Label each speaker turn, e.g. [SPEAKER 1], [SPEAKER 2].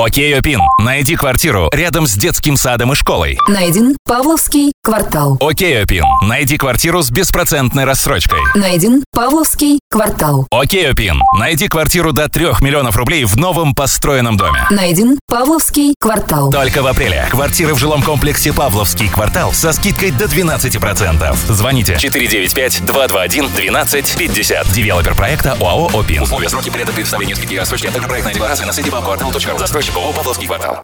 [SPEAKER 1] Окей, Опин. Найди квартиру рядом с детским садом и школой.
[SPEAKER 2] Найден Павловский квартал.
[SPEAKER 1] Окей, Опин. Найди квартиру с беспроцентной рассрочкой.
[SPEAKER 2] Найден Павловский квартал.
[SPEAKER 1] Окей, Опин. Найди квартиру до 3 миллионов рублей в новом построенном доме.
[SPEAKER 2] Найден Павловский квартал.
[SPEAKER 1] Только в апреле. Квартиры в жилом комплексе «Павловский квартал» со скидкой до 12%. Звоните 495-221-1250. Девелопер проекта ОАО «Опин». Условия, сроки, порядок предоставления скидки и рассрочки, а также проектная декларация на сайте pavkvartal.ru. Застройщик ОАО «Павловский квартал».